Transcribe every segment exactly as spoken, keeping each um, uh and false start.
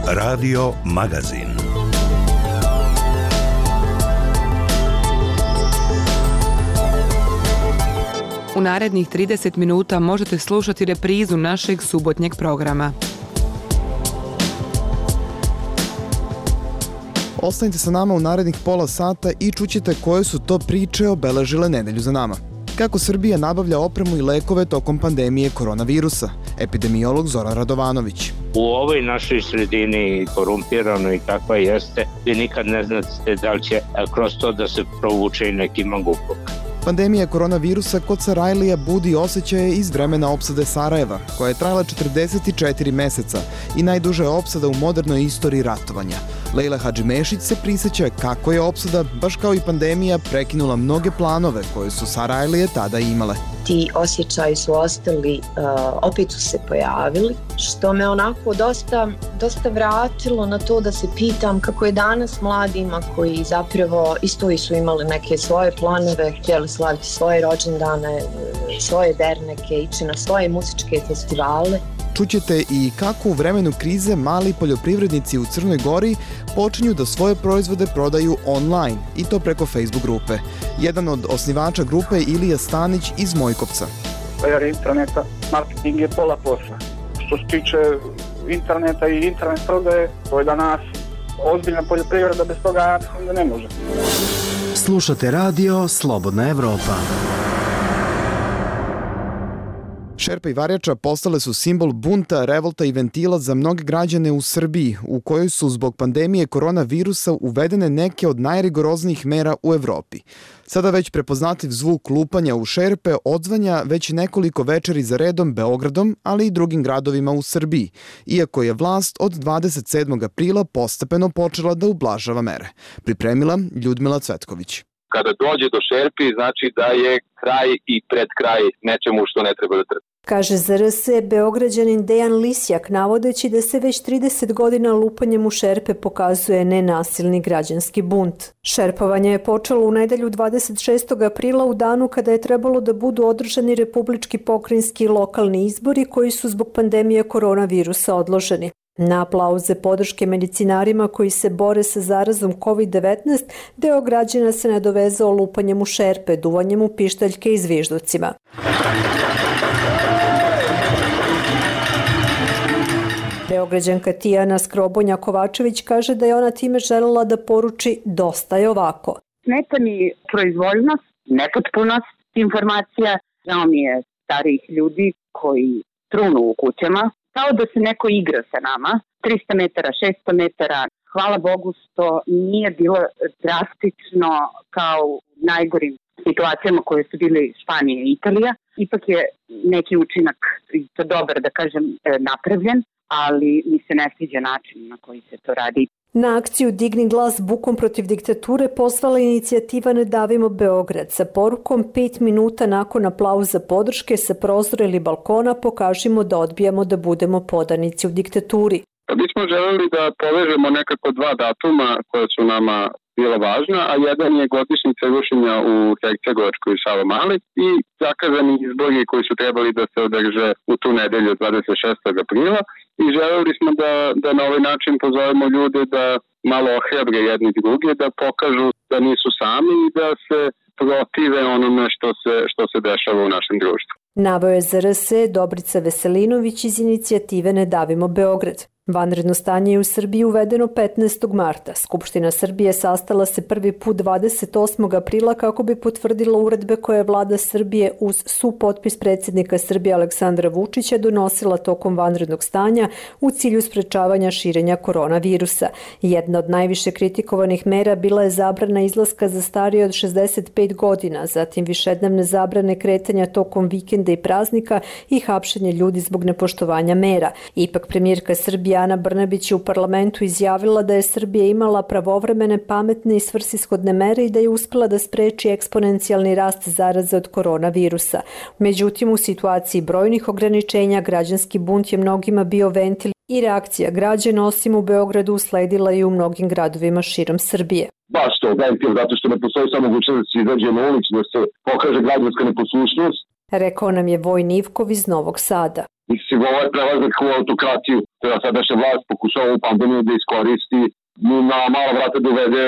Radio Magazin. U narednih trideset minuta možete slušati reprizu našeg subotnjeg programa. Ostanite sa nama u narednih pola sata i čućete koje su to priče obeležile nedelju za nama. Kako Srbija nabavlja opremu i lekove tokom pandemije koronavirusa? Epidemiolog Zoran Radovanović. U ovoj našoj sredini korumpirano i kakva jeste, vi nikad ne znate da li će kroz to da se provuče i neki mangupluk. Pandemija koronavirusa kod Sarajlija budi osjećaje iz vremena opsade Sarajeva, koja je trajala četrdeset četiri meseca i najduža je opsada u modernoj istoriji ratovanja. Lejla Hadžimešić se prisjeća kako je opsada, baš kao i pandemija, prekinula mnoge planove koje su Sarajlije tada imale. Ti osjećaji su ostali, uh, opet su se pojavili, što me onako dosta, dosta vratilo na to da se pitam kako je danas mladima koji zapravo isto su imali neke svoje planove, htjeli slaviti svoje rođendane, svoje derneke, ići na svoje muzičke festivale. Čućete i kako u vremenu krize mali poljoprivrednici u Crnoj Gori počinju da svoje proizvode prodaju online, i to preko Facebook grupe. Jedan od osnivača grupe je Ilija Stanić iz Mojkovca. Jer interneta, marketing je pola posla. Što se tiče interneta i internet prodaje, to je danas ozbiljna poljoprivreda, bez toga ne može. Slušate radio Slobodna Evropa. Šerpa i varjača postale su simbol bunta, revolta i ventila za mnoge građane u Srbiji, u kojoj su zbog pandemije koronavirusa uvedene neke od najrigoroznijih mera u Evropi. Sada već prepoznatljiv zvuk lupanja u šerpe odzvanja već nekoliko večeri za redom Beogradom, ali i drugim gradovima u Srbiji, iako je vlast od dvadeset sedmog aprila postepeno počela da ublažava mere. Pripremila Ljudmila Cvetković. Kada dođe do šerpi, znači da je kraj i pred kraj nečemu što ne treba da trpi. Kaže za R S Beograđanin Dejan Lisjak, navodeći da se već trideset godina lupanjem u šerpe pokazuje nenasilni građanski bunt. Šerpovanje je počelo u nedelju dvadeset šestog aprila u danu kada je trebalo da budu održani republički, pokrajinski i lokalni izbori koji su zbog pandemije koronavirusa odloženi. Na aplauze podrške medicinarima koji se bore sa zarazom kovid devetnaest, deo građana se nadovezao lupanjem u šerpe, duvanjem u pištaljke i zvižducima. Beograđanka Tijana Skrobonja-Kovačević kaže da je ona time želela da poruči dosta je ovako. Smeta mi proizvoljnost, nepotpunost informacija, žao mi je starijih ljudi koji trunu u kućama, kao da se neko igra sa nama, trista metara, šesto metara. Hvala Bogu što nije bilo drastično kao u najgorim situacijama koje su bile Španija i Italija. Ipak je neki učinak, to dobar da kažem, napravljen, ali mi se ne sviđa način na koji se to radi. Na akciju Digni glas bukom protiv diktature pozvala inicijativa Ne davimo Beograd sa porukom pet minuta nakon aplauza podrške sa prozora ili balkona pokažimo da odbijamo da budemo podanici u diktaturi. Pa mi smo želeli da povežemo nekako dva datuma koja su nama bila važna, a jedan je godišnjica rušenja u Hercegovačkoj i Savamali i zakazani izbori koji su trebali da se održe u tu nedelju dvadeset šestog aprila i želeli smo da, da na ovaj način pozovemo ljude da malo ohrabre jedni druge, da pokažu da nisu sami i da se protive onome što se, što se dešava u našem društvu. Naveo je za R S Dobrica Veselinović iz inicijative Ne davimo Beograd. Vanredno stanje je u Srbiji uvedeno petnaestog marta. Skupština Srbije sastala se prvi put dvadeset osmog aprila kako bi potvrdila uredbe koje je vlada Srbije uz supotpis predsjednika Srbije Aleksandra Vučića donosila tokom vanrednog stanja u cilju sprečavanja širenja koronavirusa. Jedna od najviše kritikovanih mera bila je zabrana izlaska za starije od šezdeset pet godina, zatim višednevne zabrane kretanja tokom vikenda i praznika i hapšenje ljudi zbog nepoštovanja mera. Ipak premijerka Srbije Ana Brnabić je u parlamentu izjavila da je Srbija imala pravovremene, pametne i svrsishodne mere i da je uspela da spreči eksponencijalni rast zaraze od koronavirusa. Međutim, u situaciji brojnih ograničenja građanski bunt je mnogima bio ventil i reakcija građana osim u Beogradu usledila i u mnogim gradovima širom Srbije. Baš to, ventil, zato što ne postoji samo mogućnost da se izađe na ulicu, da se pokaže građanska neposlušnost. Rekao nam je Vojin Ivkov iz Novog Sada. Mislim ovaj prelazak u autokratiju, da sadašnja vlast pokušava ovu pandemiju da iskoristi na mala vrata dovede,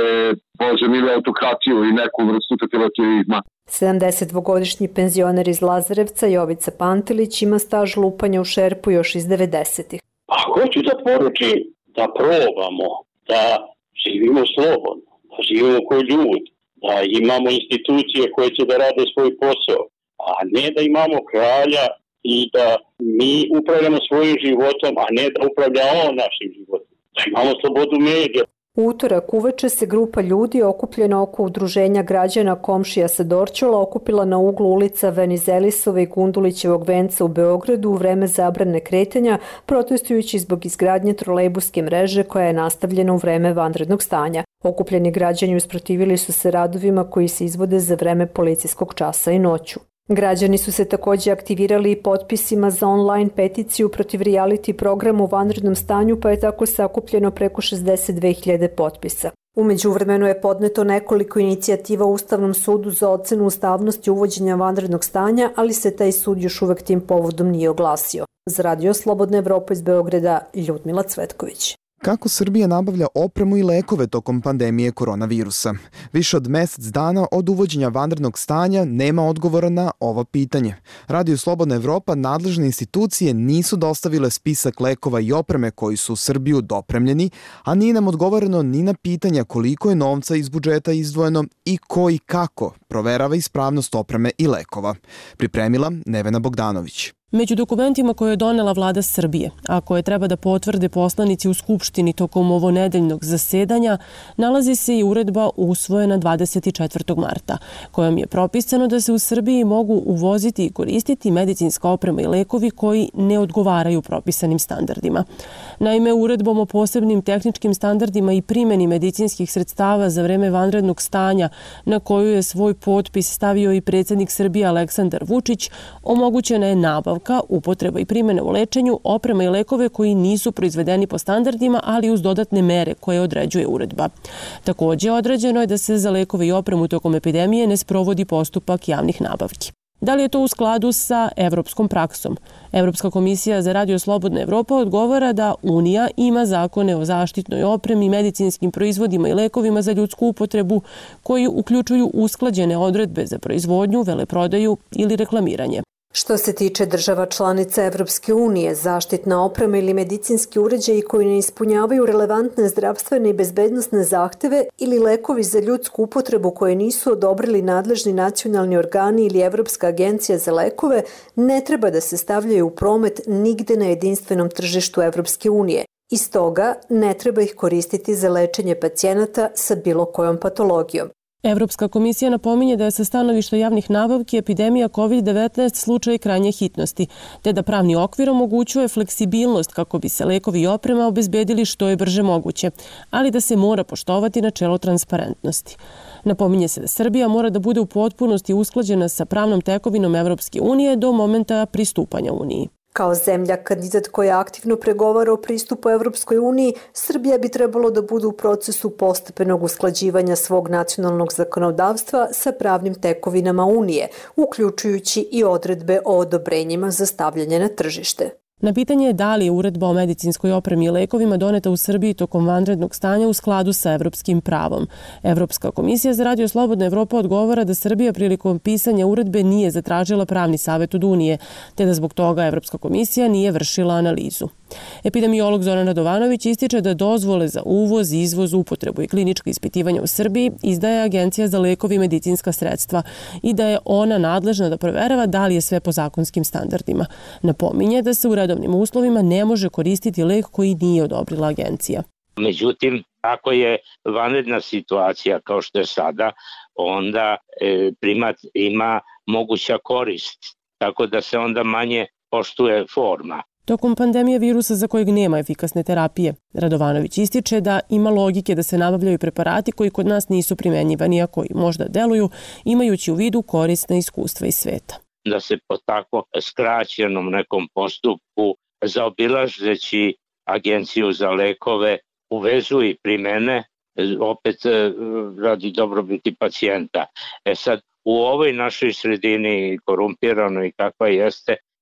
bože mili, autokratiju i neku vrstu totalitarizma. sedamdesetdvogodišnji penzioner iz Lazarevca Jovica Pantelić ima staž lupanja u šerpu još iz devedesetih. Pa hoću da poručim da probamo, da živimo slobodno, da živimo kao ljudi, da imamo institucije koje će da rade svoj posao, a ne da imamo kralja i da mi upravljamo svojim životom, a ne da upravlja on našim životom. Da imamo slobodu medija. U utorak uveče se grupa ljudi okupljena oko udruženja građana Komšija sa Dorćola okupila na uglu ulica Venizelisove i Gundulićevog venca u Beogradu u vreme zabrane kretanja, protestujući zbog izgradnje trolejbuske mreže koja je nastavljena u vreme vanrednog stanja. Okupljeni građani usprotivili su se radovima koji se izvode za vreme policijskog časa i noću. Građani su se također aktivirali i potpisima za online peticiju protiv reality programa u vanrednom stanju, pa je tako sakupljeno preko šezdeset dve hiljade potpisa. U međuvremenu je podneto nekoliko inicijativa u Ustavnom sudu za ocenu ustavnosti uvođenja vanrednog stanja, ali se taj sud još uvek tim povodom nije oglasio. Za Radio Slobodna Evropa iz Beograda, Ljudmila Cvetković. Kako Srbija nabavlja opremu i lekove tokom pandemije koronavirusa? Više od mesec dana od uvođenja vanrednog stanja nema odgovora na ovo pitanje. Radio Slobodna Evropa nadležne institucije nisu dostavile spisak lekova i opreme koji su u Srbiju dopremljeni, a nije nam odgovoreno ni na pitanja koliko je novca iz budžeta izdvojeno i ko i kako proverava ispravnost opreme i lekova. Pripremila Nevena Bogdanović. Među dokumentima koje je donela vlada Srbije, a koje treba da potvrde poslanici u Skupštini tokom ovonedeljnog zasedanja, nalazi se i uredba usvojena dvadeset četvrtog marta, kojom je propisano da se u Srbiji mogu uvoziti i koristiti medicinska oprema i lekovi koji ne odgovaraju propisanim standardima. Naime, uredbom o posebnim tehničkim standardima i primjeni medicinskih sredstava za vreme vanrednog stanja, na koju je svoj potpis stavio i predsjednik Srbije Aleksandar Vučić, omogućena je nabavka, upotreba i primjena u lečenju, oprema i lekove koji nisu proizvedeni po standardima, ali uz dodatne mere koje određuje uredba. Također određeno je da se za lekove i opremu tokom epidemije ne sprovodi postupak javnih nabavki. Da li je to u skladu sa evropskom praksom? Evropska komisija za Radio Slobodna Evropa odgovara da Unija ima zakone o zaštitnoj opremi, medicinskim proizvodima i lekovima za ljudsku upotrebu koji uključuju usklađene odredbe za proizvodnju, veleprodaju ili reklamiranje. Što se tiče država članica Evropske unije, zaštitna oprema ili medicinski uređaji koji ne ispunjavaju relevantne zdravstvene i bezbednosne zahteve ili lekovi za ljudsku upotrebu koje nisu odobrili nadležni nacionalni organi ili Evropska agencija za lekove, ne treba da se stavljaju u promet nigde na jedinstvenom tržištu Evropske unije. I stoga ne treba ih koristiti za lečenje pacijenata sa bilo kojom patologijom. Evropska komisija napominje da je sa stanovišta javnih nabavki epidemija kovid devetnaest slučaj krajnje hitnosti, te da pravni okvir omogućuje fleksibilnost kako bi se lekovi i oprema obezbedili što je brže moguće, ali da se mora poštovati načelo transparentnosti. Napominje se da Srbija mora da bude u potpunosti usklađena sa pravnom tekovinom Evropske unije do momenta pristupanja Uniji. Kao zemlja kandidat koja aktivno pregovara o pristupu Evropskoj uniji, Srbija bi trebalo da bude u procesu postepenog usklađivanja svog nacionalnog zakonodavstva sa pravnim tekovinama Unije, uključujući i odredbe o odobrenjima za stavljanje na tržište. Na pitanje je da li je uredba o medicinskoj opremi i lekovima doneta u Srbiji tokom vanrednog stanja u skladu sa evropskim pravom. Evropska komisija za Radio Slobodna Evropa odgovara da Srbija prilikom pisanja uredbe nije zatražila pravni savjet od Unije, te da zbog toga Evropska komisija nije vršila analizu. Epidemiolog Zoran Radovanović ističe da dozvole za uvoz, izvoz, upotrebu i klinička ispitivanja u Srbiji izdaje Agencija za lekove i medicinska sredstva i da je ona nadležna da proverava da li je sve po zakonskim standardima. Napominje da se u redovnim uslovima ne može koristiti lek koji nije odobrila agencija. Međutim, ako je vanredna situacija kao što je sada, onda e, primat ima moguća korist, tako da se onda manje poštuje forma. Tokom pandemije virusa za kojeg nema efikasne terapije, Radovanović ističe da ima logike da se nabavljaju preparati koji kod nas nisu primenjivani, a koji možda deluju, imajući u vidu korisna iskustva iz sveta. Da se po tako skraćenom nekom postupku, zaobilazeći agenciju za lekove, uvezu i primene, opet radi dobrobiti pacijenta. E sad, u ovoj našoj sredini korumpiranoj kakva jeste,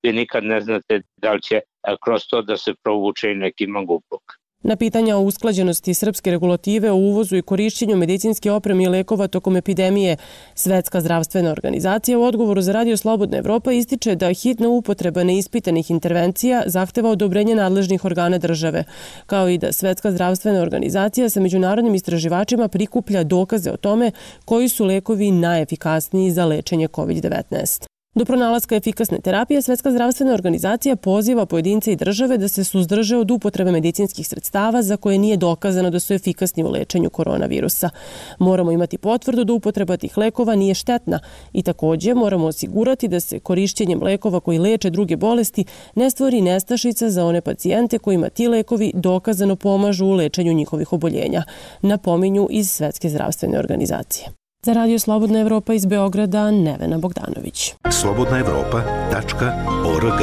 vi nikad ne znate da li će kroz to da se provuče i neki mangupluk. Na pitanja o usklađenosti srpske regulative o uvozu i korišćenju medicinske opreme i lekova tokom epidemije, Svetska zdravstvena organizacija u odgovoru za Radio Slobodna Evropa ističe da hitna upotreba neispitanih intervencija zahteva odobrenje nadležnih organa države, kao i da Svetska zdravstvena organizacija sa međunarodnim istraživačima prikuplja dokaze o tome koji su lekovi najefikasniji za lečenje kovid devetnaest. Do pronalaska efikasne terapije, Svetska zdravstvena organizacija poziva pojedince i države da se suzdrže od upotrebe medicinskih sredstava za koje nije dokazano da su efikasni u lečenju koronavirusa. Moramo imati potvrdu da upotreba tih lekova nije štetna i također moramo osigurati da se korišćenjem lekova koji leče druge bolesti ne stvori nestašica za one pacijente kojima ti lekovi dokazano pomažu u lečenju njihovih oboljenja, napominju iz Svetske zdravstvene organizacije. Za Radio Slobodna Evropa iz Beograda, Nevena Bogdanović. slobodna evropa tačka org.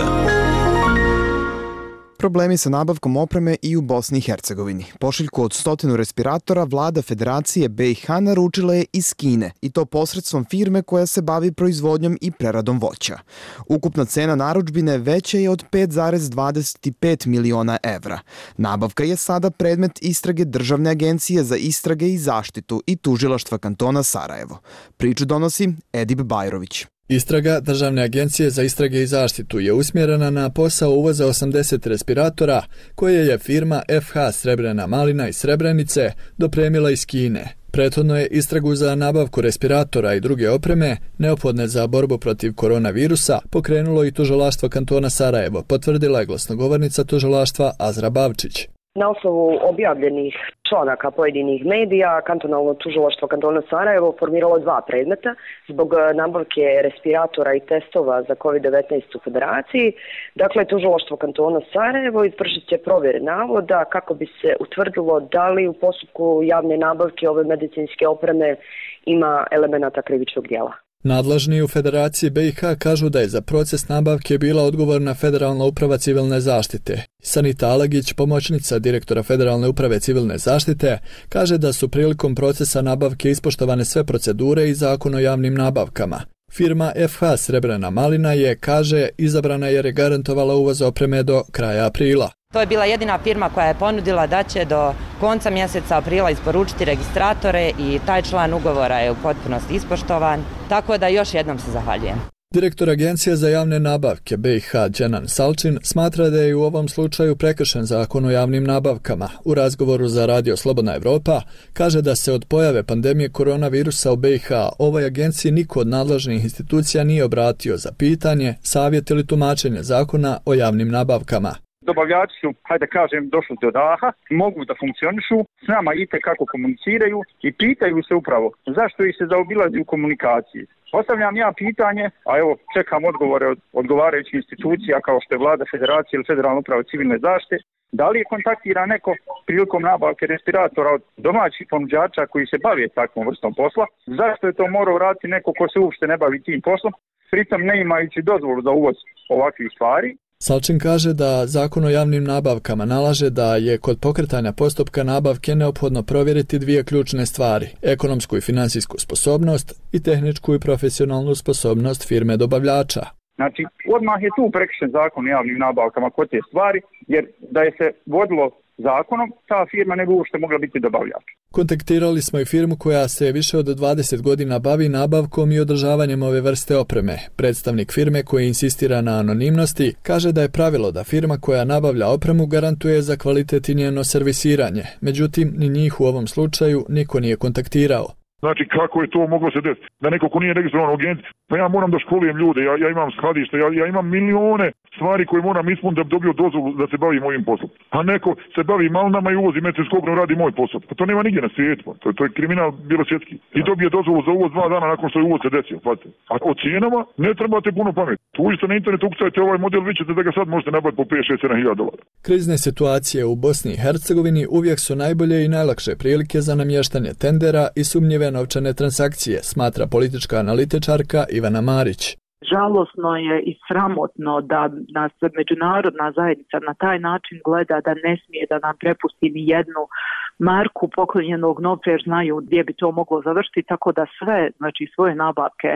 Problemi sa nabavkom opreme i u Bosni i Hercegovini. Pošiljku od stotinu respiratora vlada Federacije B i H naručila je iz Kine i to posredstvom firme koja se bavi proizvodnjom i preradom voća. Ukupna cena narudžbine veća je od pet zarez dvadeset pet miliona evra. Nabavka je sada predmet istrage Državne agencije za istrage i zaštitu i tužilaštva kantona Sarajevo. Priču donosi Edip Bajrović. Istraga Državne agencije za istrage i zaštitu je usmjerena na posao uvoza osamdeset respiratora koje je firma F H Srebrena malina iz Srebrenice dopremila iz Kine. Prethodno je istragu za nabavku respiratora i druge opreme neophodne za borbu protiv koronavirusa pokrenulo i tužilaštvo kantona Sarajevo, potvrdila je glasnogovornica tužilaštva Azra Bavčić. Na osnovu objavljenih članaka pojedinih medija, kantonalno tužilaštvo kantona Sarajevo formiralo dva predmeta zbog nabavke respiratora i testova za kovid devetnaest u Federaciji. Dakle, tužilaštvo kantona Sarajevo izvršit će provjere navoda kako bi se utvrdilo da li u postupku javne nabavke ove medicinske opreme ima elemenata krivičnog djela. Nadležni u Federaciji B i H kažu da je za proces nabavke bila odgovorna Federalna uprava civilne zaštite. Sanita Alagić, pomoćnica direktora Federalne uprave civilne zaštite, kaže da su prilikom procesa nabavke ispoštovane sve procedure i zakon o javnim nabavkama. Firma F H Srebrena malina je, kaže, izabrana jer je garantovala uvoz opreme do kraja aprila. To je bila jedina firma koja je ponudila da će do konca mjeseca aprila isporučiti registratore i taj član ugovora je u potpunosti ispoštovan, tako da još jednom se zahvaljujem. Direktor Agencije za javne nabavke B i H Dženan Salčin smatra da je u ovom slučaju prekršen zakon o javnim nabavkama. U razgovoru za Radio Slobodna Evropa kaže da se od pojave pandemije koronavirusa u B i H ovoj agenciji niko od nadležnih institucija nije obratio za pitanje, savjet ili tumačenje zakona o javnim nabavkama. Dobavljači su, hajde kažem, došli do daha, mogu da funkcionišu, s nama i kako komuniciraju i pitaju se upravo zašto ih se zaobilazi u komunikaciji. Postavljam ja pitanje, a evo čekam odgovore od odgovarajućih institucija kao što je Vlada Federacije ili Federalna uprava civilne zaštite, da li je kontaktira neko prilikom nabavke respiratora od domaćih ponuđača koji se bave takvom vrstom posla, zašto je to morao raditi neko ko se uopšte ne bavi tim poslom, pritom ne imajući dozvolu za uvoz ovakvih stvari. Salčin kaže da zakon o javnim nabavkama nalaže da je kod pokretanja postupka nabavke neophodno provjeriti dvije ključne stvari, ekonomsku i finansijsku sposobnost i tehničku i profesionalnu sposobnost firme dobavljača. Znači, odmah je tu prekršen zakon o javnim nabavkama kod te stvari, jer da je se vodilo zakonom, ta firma ne bi uopšte mogla biti dobavljač. Kontaktirali smo i firmu koja se više od dvadeset godina bavi nabavkom i održavanjem ove vrste opreme. Predstavnik firme koji insistira na anonimnosti kaže da je pravilo da firma koja nabavlja opremu garantuje za kvalitet i njeno servisiranje. Međutim, ni njih u ovom slučaju niko nije kontaktirao. Znači, kako je to moglo se desiti? Da neko ko nije registrovan u agenciji, pa ja moram da školujem ljude, ja, ja imam skladište, ja, ja imam milione stvari koje moram ispuniti da bi dobio dozvolu da se bavim ovim poslom. A neko se bavi malinama i uvozi medicinsku opremu, radi moj posao. Pa to nema nigdje na svijetu, to, to je kriminal bilo svjetski. I dobije dozvolu za uvoz dva dana nakon što je uvoz se desio, pazite. A o cijenama ne trebate puno pameti. Tu uđete na internet, ukucajte ovaj model, vi ćete da ga sad možete nabaviti po pet šest sedam hiljada dolara. Krizne situacije u Bosni i Hercegovini uvijek su najbolje i najlakše prilike za namještanje tendera i sumnjive novčane transakcije, smatra politička analitičarka Ivana Marić. Žalosno je i sramotno da nas međunarodna zajednica na taj način gleda, da ne smije da nam prepusti ni jednu marku poklonjenog novca jer znaju gdje bi to moglo završiti, tako da sve, znači svoje nabavke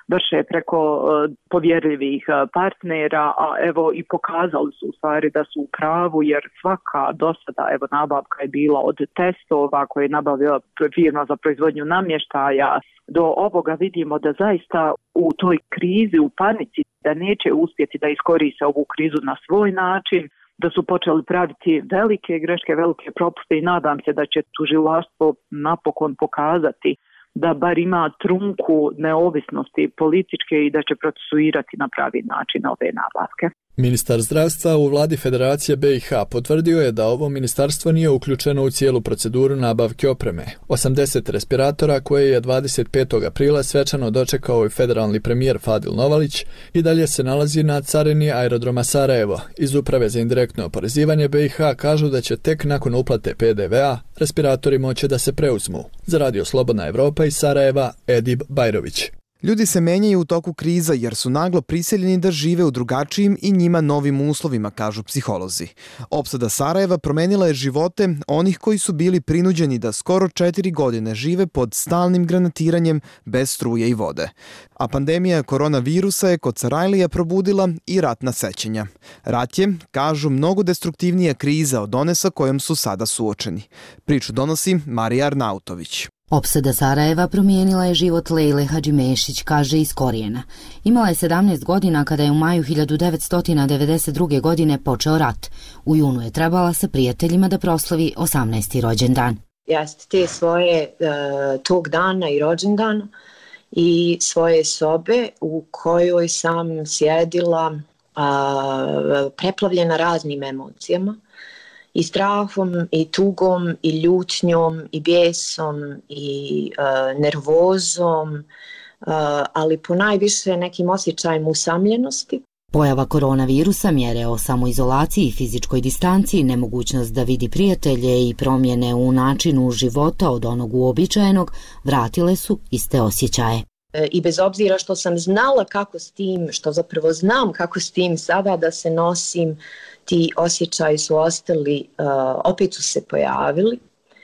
vrše preko povjerljivih partnera, a evo i pokazali su u stvari da su u pravu, jer svaka dosada evo nabavka je bila od testova koje je nabavila firma za proizvodnju namještaja. Do ovoga vidimo da zaista u toj krizi, u panici, da neće uspjeti da iskoriste ovu krizu na svoj način, da su počeli praviti velike greške, velike propuste i nadam se da će tužilaštvo napokon pokazati da bar ima trunku neovisnosti političke i da će procesuirati na pravi način ove nabavke. Ministar zdravstva u vladi Federacije B i H potvrdio je da ovo ministarstvo nije uključeno u cijelu proceduru nabavke opreme. osamdeset respiratora koje je dvadeset petog aprila svečano dočekao i federalni premijer Fadil Novalić i dalje se nalazi na carini aerodroma Sarajevo. Iz Uprave za indirektno oporezivanje B i H kažu da će tek nakon uplate P D V a respiratori moći da se preuzmu. Za Radio Slobodna Evropa iz Sarajeva, Edib Bajrović. Ljudi se menjaju u toku kriza jer su naglo prisiljeni da žive u drugačijim i njima novim uslovima, kažu psiholozi. Opsada Sarajeva promenila je živote onih koji su bili prinuđeni da skoro četiri godine žive pod stalnim granatiranjem bez struje i vode. A pandemija koronavirusa je kod Sarajlija probudila i ratna sećanja. Rat je, kažu, mnogo destruktivnija kriza od one sa kojom su sada suočeni. Priču donosi Marija Arnautović. Opsada Sarajeva promijenila je život Lejle Hadžimešić, kaže iz korijena. Imala je sedamnaest godina kada je u maju hiljadu devetsto devedeset druge. godine počeo rat. U junu je trebala sa prijateljima da proslavi osamnaesti rođendan. Jeste te svoje uh, tog dana i rođendana i svoje sobe u kojoj sam sjedila uh, preplavljena raznim emocijama. I strahom, i tugom, i ljutnjom, i bijesom, i uh, nervozom, uh, ali ponajviše nekim osjećajem usamljenosti. Pojava koronavirusa, mjere o samoizolaciji i fizičkoj distanciji, nemogućnost da vidi prijatelje i promjene u načinu života od onog uobičajenog vratile su iste osjećaje. I bez obzira što sam znala kako s tim, što zapravo znam kako s tim sada da se nosim, ti osjećaji su ostali, uh, opet su se pojavili,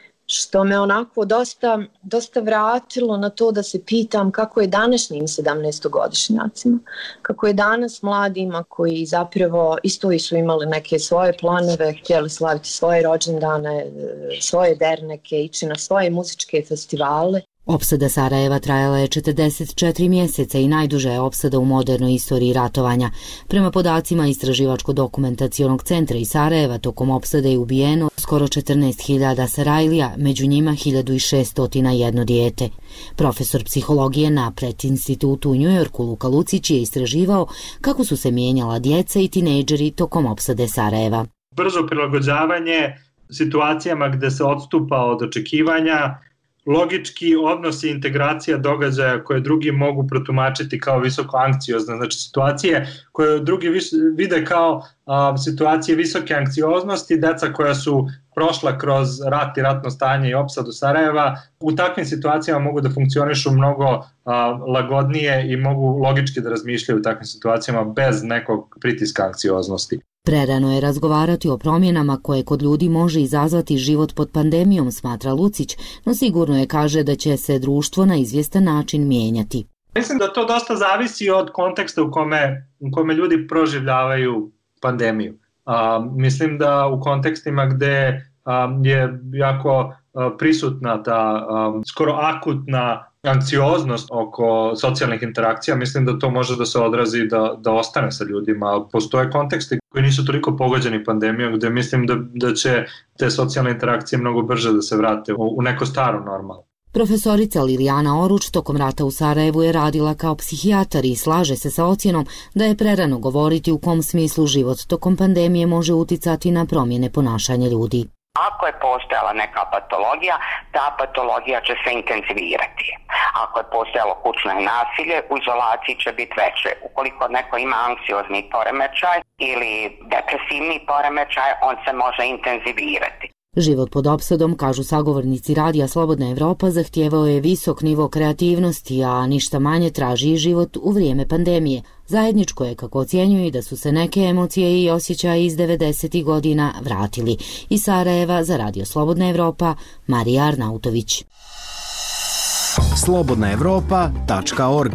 što me onako dosta, dosta vratilo na to da se pitam kako je današnjim sedamnaestogodišnjacima, kako je danas mladima koji zapravo isto su imali neke svoje planove, htjeli slaviti svoje rođendane, svoje derneke, ići na svoje muzičke festivale. Opsada Sarajeva trajala je četrdeset četiri mjeseca i najduža je opsada u modernoj istoriji ratovanja. Prema podacima Istraživačko-dokumentacionog centra iz Sarajeva, tokom opsade je ubijeno skoro četrnaest hiljada Sarajlija, među njima hiljadu šesto jedan dijete. Profesor psihologije na Pratt institutu u Njujorku Luka Lucić je istraživao kako su se mijenjala djeca i tinejdžeri tokom opsade Sarajeva. Brzo prilagođavanje situacijama gde se odstupa od očekivanja, logički odnos i integracija događaja koje drugi mogu protumačiti kao visoko anksiozne, znači situacije koje drugi vide kao a, situacije visoke anksioznosti, deca koja su prošla kroz rat i ratno stanje i opsadu Sarajeva, u takvim situacijama mogu da funkcionišu mnogo a, lagodnije i mogu logički da razmišljaju u takvim situacijama bez nekog pritiska anksioznosti. Prerano je razgovarati o promjenama koje kod ljudi može izazvati život pod pandemijom, smatra Lucić, no sigurno je, kaže, da će se društvo na izvjestan način mijenjati. Mislim da to dosta zavisi od konteksta u kome, u kome ljudi proživljavaju pandemiju. A, mislim da u kontekstima gde a, je jako a, prisutna ta a, skoro akutna anksioznost oko socijalnih interakcija, mislim da to može da se odrazi da, da ostane sa ljudima. Postoje konteksti koji nisu toliko pogođeni pandemijom, gde mislim da, da će te socijalne interakcije mnogo brže da se vrate u, u neko staro normalno. Profesorica Lilijana Oruč tokom rata u Sarajevu je radila kao psihijatar i slaže se sa ocjenom da je prerano govoriti u kom smislu život tokom pandemije može uticati na promjene ponašanja ljudi. Ako je postojala neka patologija, ta patologija će se intenzivirati. Ako je postojalo kućno nasilje, u izolaciji će biti veće. Ukoliko neko ima anksiozni poremećaj ili depresivni poremećaj, on se može intenzivirati. Život pod opsadom, kažu sagovornici Radija Slobodna Evropa, zahtijevao je visok nivo kreativnosti, a ništa manje traži i život u vrijeme pandemije. Zajedničko je, kako ocjenjuju, da su se neke emocije i osjećaje iz devedesetih godina vratili. Iz Sarajeva za Radio Slobodna Evropa, Marija Arnautović. slobodna evropa tačka org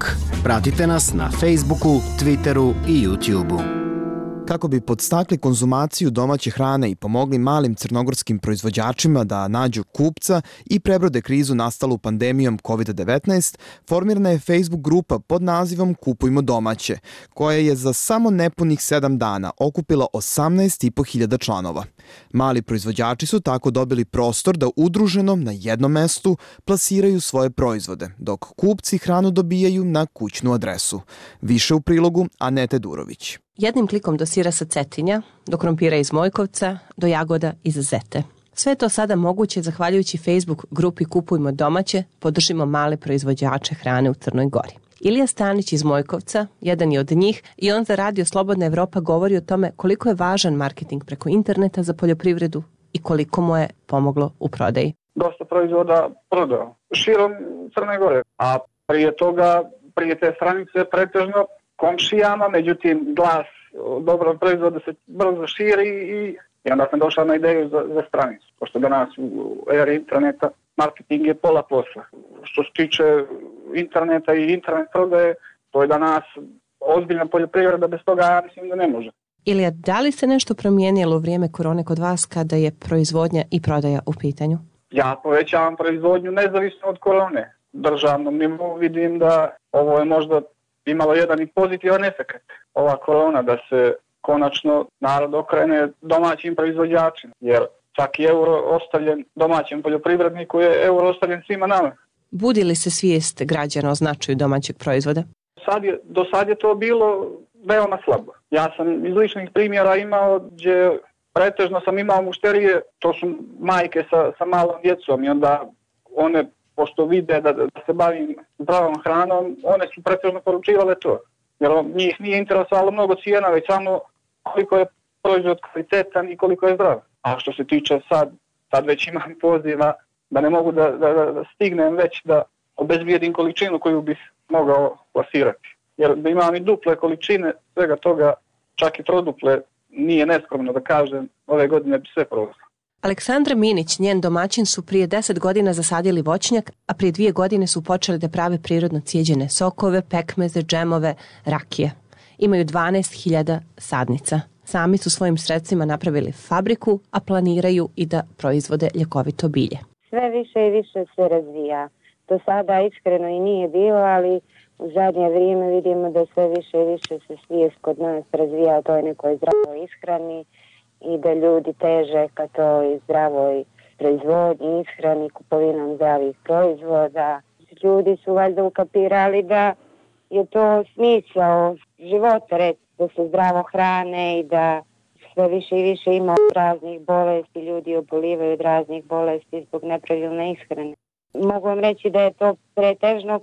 Pratite nas na Facebooku, Twitteru i YouTubeu. Kako bi podstakli konzumaciju domaće hrane i pomogli malim crnogorskim proizvođačima da nađu kupca i prebrode krizu nastalu pandemijom kovid devetnaest, formirana je Facebook grupa pod nazivom Kupujmo domaće, koja je za samo nepunih sedam dana okupila osamnaest i po hiljada članova. Mali proizvođači su tako dobili prostor da udruženo na jednom mestu plasiraju svoje proizvode, dok kupci hranu dobijaju na kućnu adresu. Više u prilogu Anete Durović. Jednim klikom do sira sa Cetinja, do krompira iz Mojkovca, do jagoda iz Zete. Sve je to sada moguće zahvaljujući Facebook grupi Kupujmo domaće, podržimo male proizvođače hrane u Crnoj Gori. Ilija Stanić iz Mojkovca, jedan je od njih, i on za Radio Slobodna Evropa govori o tome koliko je važan marketing preko interneta za poljoprivredu i koliko mu je pomoglo u prodaji. Dosta proizvoda prodao širom Crne Gore, a prije toga, prije te stranice pretežno komšijama, međutim glas dobrog proizvoda se brzo širi i, i onda sam došao na ideju za, za stranicu. Pošto danas u eri interneta marketing je pola posla. Što se tiče interneta i internet prodaje, to je danas ozbiljna poljoprivreda, bez toga ja mislim da ne može. Ilija, da li se nešto promijenilo u vrijeme korone kod vas kada je proizvodnja i prodaja u pitanju? Ja povećavam proizvodnju nezavisno od korone. Državnom nivou vidim da ovo je možda imalo jedan i pozitivan efekt. Ova korona da se konačno narod okrene domaćim proizvođačima, jer svaki euro ostavljen domaćem poljoprivredniku je euro ostavljen svima nama. Budi li se svijest građana o značaju domaćeg proizvoda? Sad je, do sad je to bilo veoma slabo. Ja sam iz ličnih primjera imao gdje pretežno sam imao mušterije, to su majke sa, sa malom djecom i onda one, pošto vide da, da se bavim zdravom hranom, one su pretežno poručivale to. Jer njih nije interesovalo mnogo cijena, već samo koliko je proizvod kvalitetan i koliko je zdrav. A što se tiče sad, sad već imam poziva da ne mogu da, da, da stignem već da obezbijedim količinu koju bih mogao plasirati. Jer da imam i duple količine svega toga, čak i troduple, nije neskromno da kažem, ove godine bi sve prodalo. Aleksandra Minić, njen domaćin, su prije deset godina zasadili voćnjak, a prije dvije godine su počeli da prave prirodno cijeđene sokove, pekmeze, džemove, rakije. Imaju dvanaest hiljada sadnica. Sami su svojim sredstvima napravili fabriku, a planiraju i da proizvode ljekovito bilje. Sve više i više se razvija. Do sada iskreno i nije bilo, ali u zadnje vrijeme vidimo da sve više i više se svijest kod nas razvija o toj nekoj zdravoj ishrani i da ljudi teže ka toj zdravoj proizvodnji, ishrani, kupovinom zdravih proizvoda. Ljudi su valjda ukapirali da je to smisao života, recimo, da se zdravo hrane i da sve više i više ima raznih bolesti, ljudi obolivaju od raznih bolesti zbog nepravilne ishrane. Mogu vam reći da je to pretežno,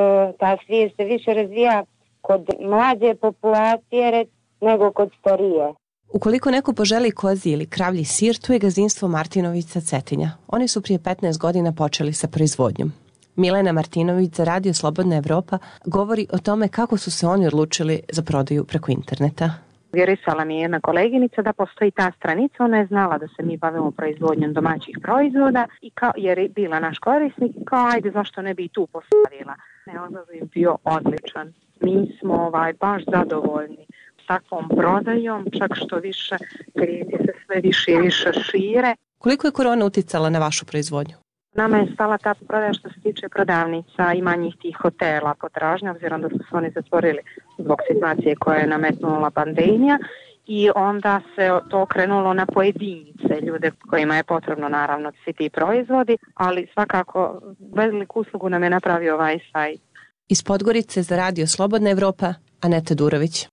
ta svijest se više razvija kod mlađe populacije nego kod starije. Ukoliko neko poželi kozji ili kravlji sir, tu je gazdinstvo Martinović sa Cetinja. Oni su prije petnaest godina počeli sa proizvodnjom. Milena Martinović za Radio Slobodna Evropa govori o tome kako su se oni odlučili za prodaju preko interneta. Vjerisala mi je jedna koleginica da postoji ta stranica, ona je znala da se mi bavimo proizvodnjom domaćih proizvoda i kao, jer je bila naš korisnik, kao ajde zašto ne bi i tu postavila. Ne, odaziv je bio odličan. Mi smo ovaj, baš zadovoljni s takvom prodajom, čak što više klijenti se sve više i više šire. Koliko je korona uticala na vašu proizvodnju? Nama je stala ta prodaja što se tiče prodavnica i manjih tih hotela potražnja, obzirom da su se oni zatvorili zbog situacije koja je nametnula pandemija i onda se to okrenulo na pojedinice, ljude kojima je potrebno naravno svi ti proizvodi, ali svakako veliku uslugu nam je napravio ovaj sajt. Iz Podgorice za Radio Slobodna Evropa, Aneta Durović.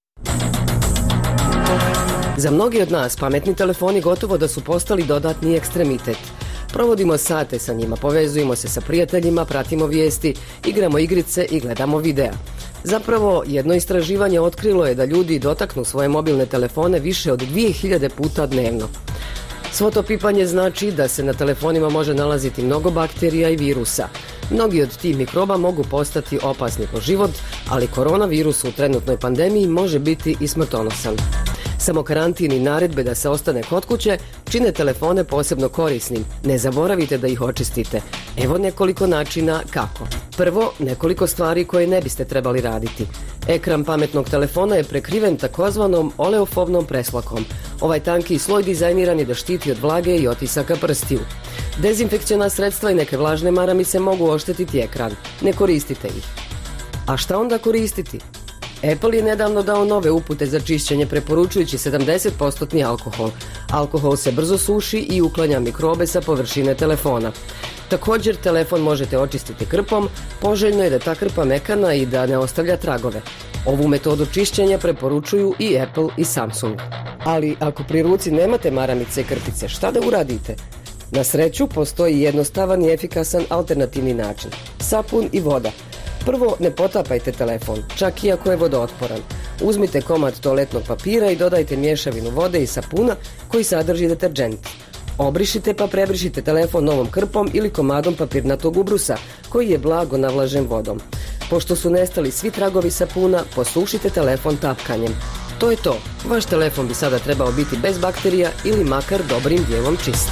Za mnogi od nas pametni telefoni gotovo da su postali dodatni ekstremitet. Provodimo sate sa njima, povezujemo se sa prijateljima, pratimo vijesti, igramo igrice i gledamo videa. Zapravo, jedno istraživanje otkrilo je da ljudi dotaknu svoje mobilne telefone više od dvije hiljade puta dnevno. Svo to pipanje znači da se na telefonima može nalaziti mnogo bakterija i virusa. Mnogi od tih mikroba mogu postati opasni po život, ali koronavirus u trenutnoj pandemiji može biti i smrtonosan. Samo karantin i naredbe da se ostane kod kuće čine telefone posebno korisnim. Ne zaboravite da ih očistite. Evo nekoliko načina kako. Prvo, nekoliko stvari koje ne biste trebali raditi. Ekran pametnog telefona je prekriven takozvanom oleofobnom preslakom. Ovaj tanki sloj dizajniran je da štiti od vlage i otisaka prstiju. Dezinfekciona sredstva i neke vlažne maramice mogu oštetiti ekran. Ne koristite ih. A šta onda koristiti? Apple je nedavno dao nove upute za čišćenje preporučujući sedamdeset posto alkohol. Alkohol se brzo suši i uklanja mikrobe sa površine telefona. Također, telefon možete očistiti krpom, poželjno je da ta krpa mekana i da ne ostavlja tragove. Ovu metodu čišćenja preporučuju i Apple i Samsung. Ali ako pri ruci nemate maramice i krpice, šta da uradite? Na sreću, postoji jednostavan i efikasan alternativni način. Sapun i voda. Prvo, ne potapajte telefon, čak i ako je vodootporan. Uzmite komad toaletnog papira i dodajte mješavinu vode i sapuna koji sadrži deterdžent. Obrišite pa prebrišite telefon novom krpom ili komadom papirnatog ubrusa koji je blago navlažen vodom. Pošto su nestali svi tragovi sapuna, posušite telefon tapkanjem. To je to. Vaš telefon bi sada trebao biti bez bakterija ili makar dobrim dijelom čist.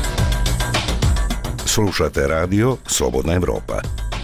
Slušate radio Slobodna Evropa.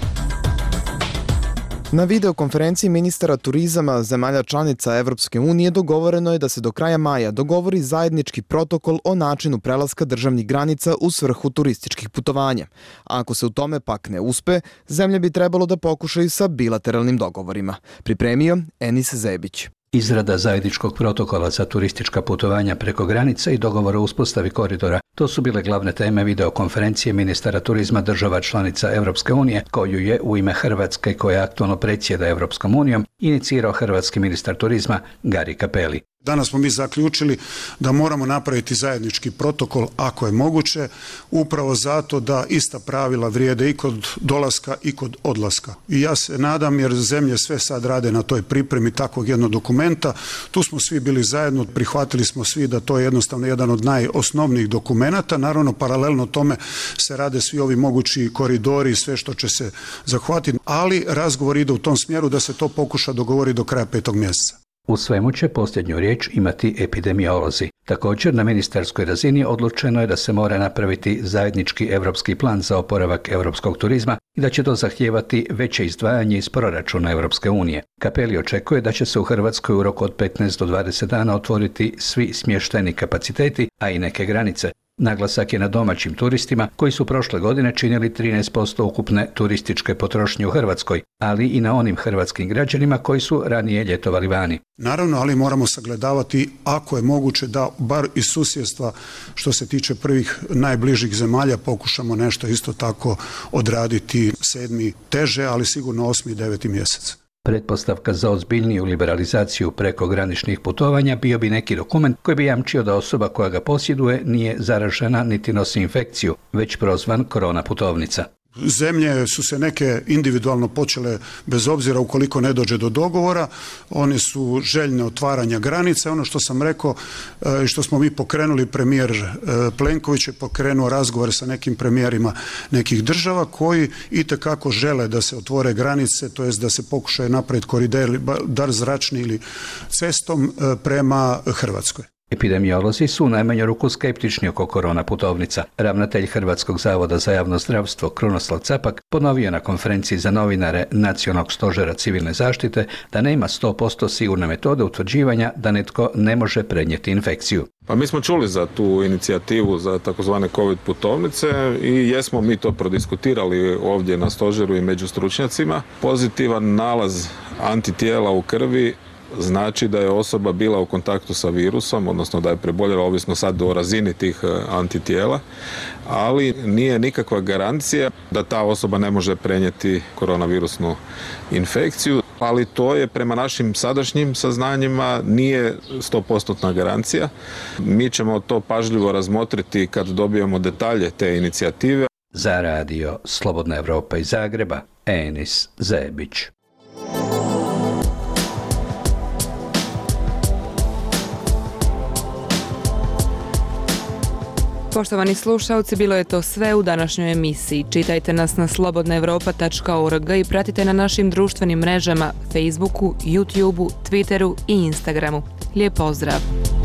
Na videokonferenciji ministara turizama zemalja članica Evropske unije dogovoreno je da se do kraja maja dogovori zajednički protokol o načinu prelaska državnih granica u svrhu turističkih putovanja. A ako se u tome pak ne uspe, zemlje bi trebalo da pokušaju sa bilateralnim dogovorima. Pripremio Enis Zebić. Izrada zajedničkog protokola za turistička putovanja preko granice i dogovor o uspostavi koridora. To su bile glavne teme videokonferencije ministara turizma država članica Evropske unije, koju je u ime Hrvatske, koja aktualno predsjeda Evropskom unijom, inicirao hrvatski ministar turizma Gari Cappelli. Danas smo mi zaključili da moramo napraviti zajednički protokol ako je moguće, upravo zato da ista pravila vrijede i kod dolaska i kod odlaska. I ja se nadam, jer zemlje sve sad rade na toj pripremi takvog jednog dokumenta, tu smo svi bili zajedno, prihvatili smo svi da to je jednostavno jedan od najosnovnijih dokumenata. Naravno, paralelno tome se rade svi ovi mogući koridori i sve što će se zahvatiti, ali razgovor ide u tom smjeru da se to pokuša dogovoriti do kraja petog mjeseca. U svemu će posljednju riječ imati epidemiolozi. Također, na ministarskoj razini odlučeno je da se mora napraviti zajednički europski plan za oporavak europskog turizma i da će to zahtijevati veće izdvajanje iz proračuna Europske unije. Cappelli očekuje da će se u Hrvatskoj u roku od petnaest do dvadeset dana otvoriti svi smještajni kapaciteti, a i neke granice. Naglasak je na domaćim turistima koji su prošle godine činili trinaest posto ukupne turističke potrošnje u Hrvatskoj, ali i na onim hrvatskim građanima koji su ranije ljetovali vani. Naravno, ali moramo sagledavati ako je moguće da bar iz susjedstva što se tiče prvih najbližih zemalja pokušamo nešto isto tako odraditi sedmi teže, ali sigurno osmi i deveti mjesec. Pretpostavka za ozbiljniju liberalizaciju prekograničnih putovanja bio bi neki dokument koji bi jamčio da osoba koja ga posjeduje nije zaražena niti nosi infekciju, već prozvan korona putovnica. Zemlje su se neke individualno počele, bez obzira ukoliko ne dođe do dogovora, one su željne otvaranja granica. Ono što sam rekao i što smo mi pokrenuli, premijer Plenković je pokrenuo razgovor sa nekim premijerima nekih država koji itekako žele da se otvore granice, to jest da se pokušaju napraviti koridor, dar zračni ili cestom prema Hrvatskoj. Epidemiolozi su u najmanju ruku skeptični oko korona putovnica. Ravnatelj Hrvatskog zavoda za javno zdravstvo Krunoslav Capak ponovio na konferenciji za novinare Nacionalnog stožera civilne zaštite da nema sto posto sigurne metode utvrđivanja da netko ne može prenijeti infekciju. Pa mi smo čuli za tu inicijativu za takozvane COVID putovnice i jesmo mi to prodiskutirali ovdje na stožeru i među stručnjacima. Pozitivan nalaz antitijela u krvi znači da je osoba bila u kontaktu sa virusom, odnosno da je preboljela, ovisno sad o razini tih antitijela, ali nije nikakva garancija da ta osoba ne može prenijeti koronavirusnu infekciju, ali to je prema našim sadašnjim saznanjima nije sto posto garancija. Mi ćemo to pažljivo razmotriti kad dobijemo detalje te inicijative. Za radio Slobodna Evropa iz Zagreba, Enis Zebić. Poštovani slušalci, bilo je to sve u današnjoj emisiji. Čitajte nas na slobodna evropa tačka org i pratite na našim društvenim mrežama Facebooku, YouTubeu, Twitteru i Instagramu. Lijep pozdrav!